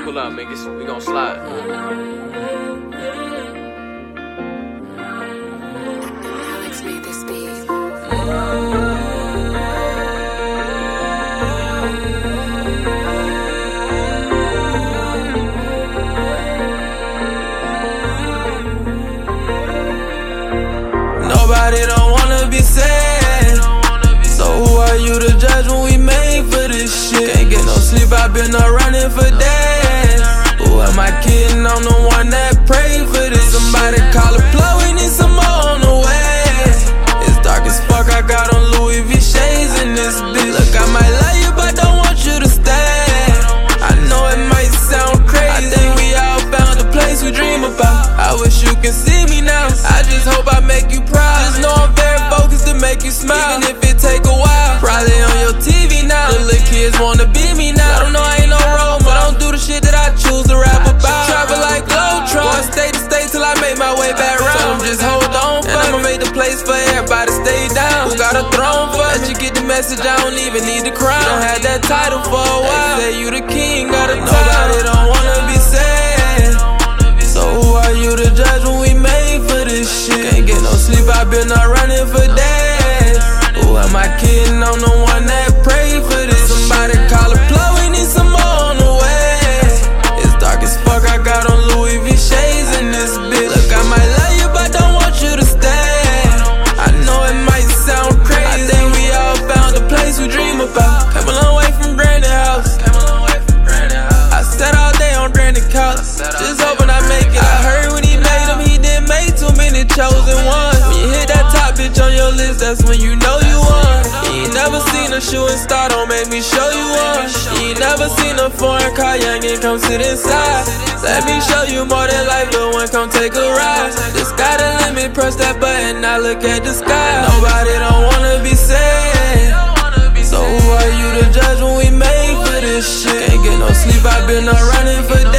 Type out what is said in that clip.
Pull up, man. We gon' slide. Alex made this beat. Nobody don't wanna be sad. So who are you to judge when we made for this shit? Can't get no sleep, I've been up running for days. Who am I kidding? I'm the one that prayed for this. Somebody call a plug, we need some more on the way. It's dark as fuck, I got on Louis V shades in this bitch. Look, I might love you, but don't want you to stay. I know it might sound crazy, I think we all found the place we dream about. I wish you can see me now, I just hope I make you proud. Just know I'm very focused to make you smile, even if it take a while. Probably on your TV now, the little kids wanna be me now. I don't know, I ain't no role model, I don't do the shit that I choose to rap about. Travel like Globetrot, going state to state till I make my way back round. So I'm just hold on, and I'ma make the place for everybody stay down. Who got a throne for me? Let you get the message, I don't even need the crown. Don't had that title for a while, they say you the king, got a title. Nobody don't wanna be sad. So who are you to judge when we made for this shit? Can't get no sleep, I've been up running for days. Who am I kidding? I'm the one that prayed for this. Somebody call a plug, we need some more on the way. It's dark as fuck, I got on Louis V shades in this bitch. Look, I might love you, but don't want you to stay. I know it might sound crazy, I think we all found the place we dream about. Came a long way from Granny House, I sat all day on Granny couch, just hoping I make it. I heard when he made them, he didn't make too many chosen ones. When you hit that top bitch on your list, that's when you know you won. You ain't never seen a shooting star, don't make me show you one. You ain't never seen a foreign car, youngin', come sit inside. Let me show you more than life, but one come take a ride. The sky the limit, press that button, now look at the sky. Nobody don't wanna be sad. So who are you to judge when we made for this shit? Can't get no sleep, I've been up running for days.